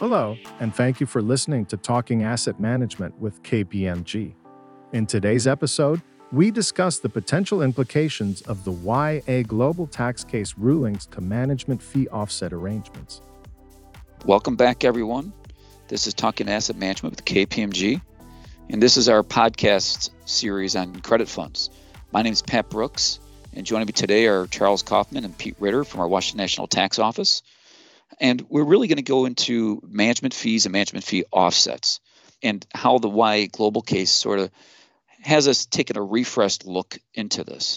Hello, and thank you for listening to Talking Asset Management with KPMG. In today's episode, we discuss the potential implications of the YA Global tax case rulings to management fee offset arrangements. Welcome back, everyone. This is Talking Asset Management with KPMG, and this is our podcast series on credit funds. My name is Pat Brooks, and joining me today are Charles Kaufman and Pete Ritter from our Washington National Tax Office. And we're really going to go into management fees and management fee offsets and how the YA Global case sort of has us taking a refreshed look into this.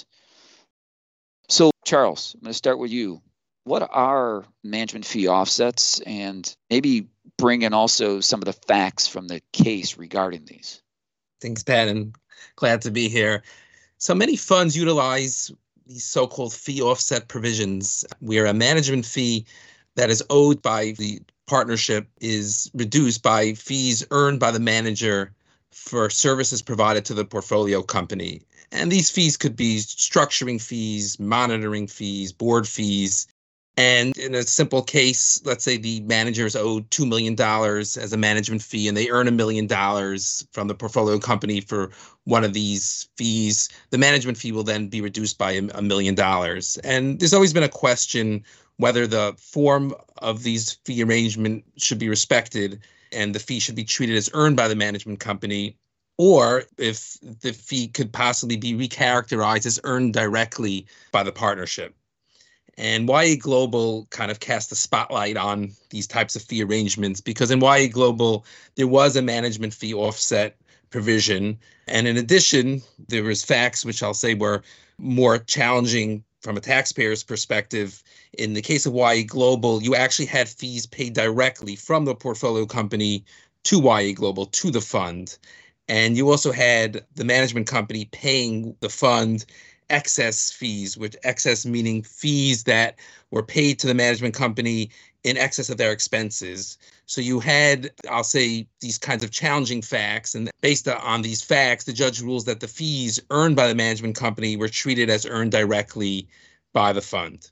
So, Charles, I'm going to start with you. What are management fee offsets, and maybe bring in also some of the facts from the case regarding these? Thanks, Pat, and glad to be here. So many funds utilize these so-called fee offset provisions, where a management fee that is owed by the partnership is reduced by fees earned by the manager for services provided to the portfolio company. And these fees could be structuring fees, monitoring fees, board fees. And in a simple case, let's say the manager is owed $2 million as a management fee, and they earn $1 million from the portfolio company for one of these fees. The management fee will then be reduced by $1 million. And there's always been a question whether the form of these fee arrangement should be respected and the fee should be treated as earned by the management company, or if the fee could possibly be recharacterized as earned directly by the partnership. And YA Global kind of cast a spotlight on these types of fee arrangements because in YA Global, there was a management fee offset provision. And in addition, there was facts which I'll say were more challenging from a taxpayer's perspective. In the case of YA Global, you actually had fees paid directly from the portfolio company to YA Global, to the fund. And you also had the management company paying the fund excess fees, with excess meaning fees that were paid to the management company in excess of their expenses. So you had, I'll say, these kinds of challenging facts. And based on these facts, the judge rules that the fees earned by the management company were treated as earned directly by the fund.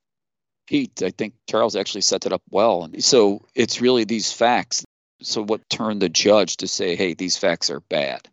Pete, I think Charles actually set it up well. So it's really these facts. So what turned the judge to say, hey, these facts are bad?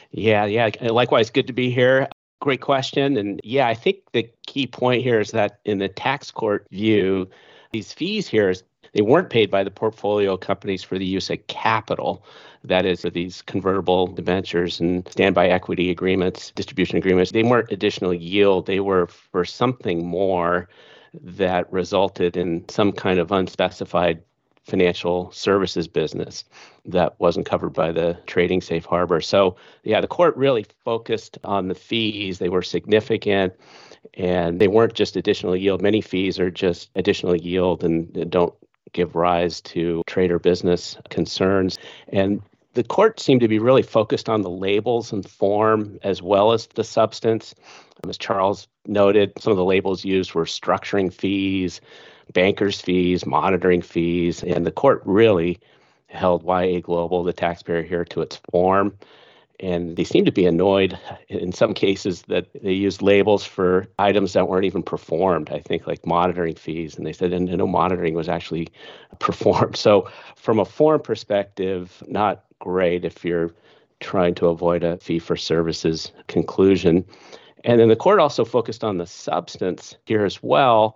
Yeah. Likewise, good to be here. Great question. And yeah, I think the key point here is that in the tax court view, these fees here, they weren't paid by the portfolio companies for the use of capital. That is, for these convertible debentures and standby equity agreements, distribution agreements. They weren't additional yield. They were for something more that resulted in some kind of unspecified financial services business that wasn't covered by the trading safe harbor. So yeah, the court really focused on the fees. They were significant and they weren't just additional yield. Many fees are just additional yield and don't give rise to trade or business concerns. And the court seemed to be really focused on the labels and form as well as the substance. As Charles noted, some of the labels used were structuring fees, bankers' fees, monitoring fees, and the court really held YA Global, the taxpayer here, to its form. And they seemed to be annoyed in some cases that they used labels for items that weren't even performed, I think like monitoring fees. And they said and no monitoring was actually performed. So from a form perspective, not great if you're trying to avoid a fee for services conclusion. And then the court also focused on the substance here as well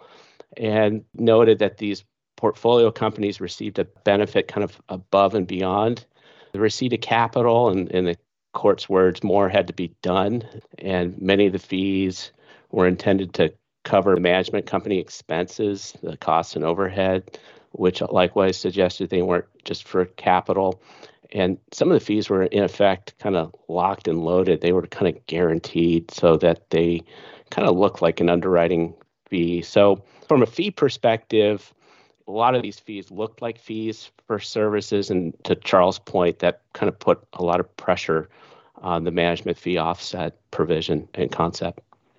and noted that these portfolio companies received a benefit kind of above and beyond the receipt of capital. And in the court's words, more had to be done. And many of the fees were intended to cover management company expenses, the costs and overhead, which likewise suggested they weren't just for capital. And some of the fees were, in effect, kind of locked and loaded. They were kind of guaranteed so that they kind of looked like an underwriting fee. So from a fee perspective, a lot of these fees looked like fees for services. And to Charles' point, that kind of put a lot of pressure on the management fee offset provision and concept.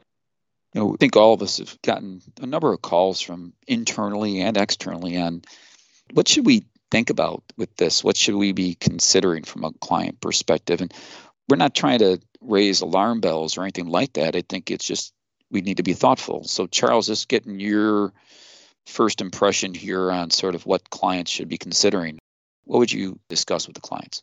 I think all of us have gotten a number of calls from internally and externally on what should we think about with this? What should we be considering from a client perspective? And we're not trying to raise alarm bells or anything like that. I think it's just we need to be thoughtful. So, Charles, just getting your first impression here on sort of what clients should be considering. What would you discuss with the clients?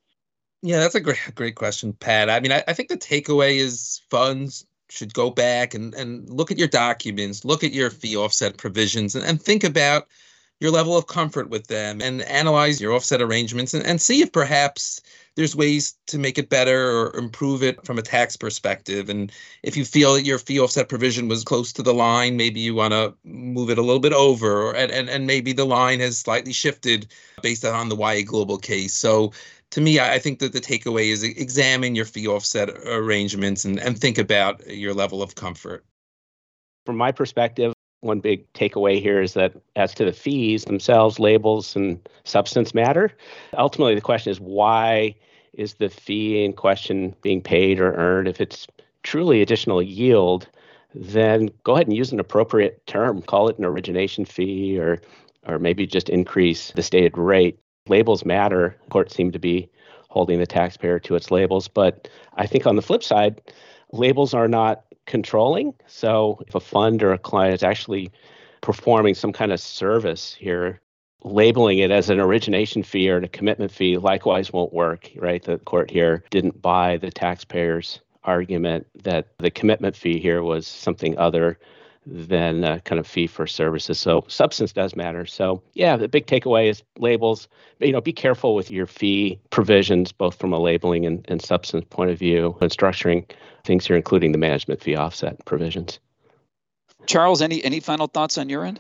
Yeah, that's a great question, Pat. I mean, I think the takeaway is funds should go back and look at your documents, look at your fee offset provisions, and think about your level of comfort with them and analyze your offset arrangements and see if perhaps there's ways to make it better or improve it from a tax perspective. And if you feel that your fee offset provision was close to the line, maybe you want to move it a little bit over, and maybe the line has slightly shifted based on the YA Global case. So to me, I think that the takeaway is examine your fee offset arrangements and think about your level of comfort. From my perspective, one big takeaway here is that as to the fees themselves, labels and substance matter. Ultimately, the question is, why is the fee in question being paid or earned? If it's truly additional yield, then go ahead and use an appropriate term. Call it an origination fee or maybe just increase the stated rate. Labels matter. Courts seem to be holding the taxpayer to its labels. But I think on the flip side, labels are not controlling. So if a fund or a client is actually performing some kind of service here, labeling it as an origination fee or a commitment fee likewise won't work, right? The court here didn't buy the taxpayer's argument that the commitment fee here was something other than a kind of fee for services. So substance does matter. So yeah, the big takeaway is labels. Be careful with your fee provisions, both from a labeling and substance point of view, and structuring things here, including the management fee offset provisions. Charles, any final thoughts on your end?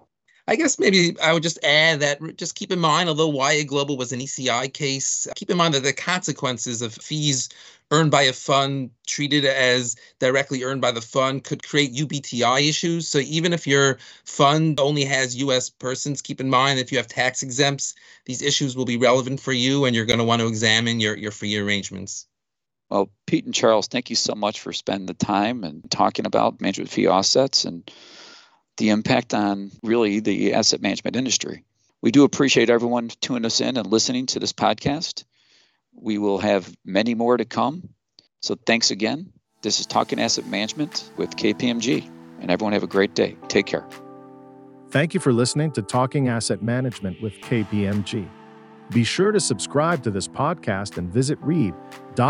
I guess maybe I would just add that just keep in mind, although YA Global was an ECI case, keep in mind that the consequences of fees earned by a fund treated as directly earned by the fund could create UBTI issues. So even if your fund only has U.S. persons, keep in mind if you have tax exempts, these issues will be relevant for you and you're going to want to examine your fee arrangements. Well, Pete and Charles, thank you so much for spending the time and talking about management fee offsets and the impact on really the asset management industry. We do appreciate everyone tuning us in and listening to this podcast. We will have many more to come. So thanks again. This is Talking Asset Management with KPMG, and everyone have a great day. Take care. Thank you for listening to Talking Asset Management with KPMG. Be sure to subscribe to this podcast and visit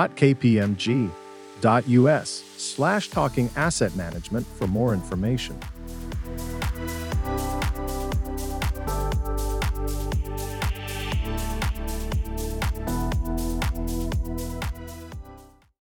read.kpmg.us/talkingassetmanagement for more information.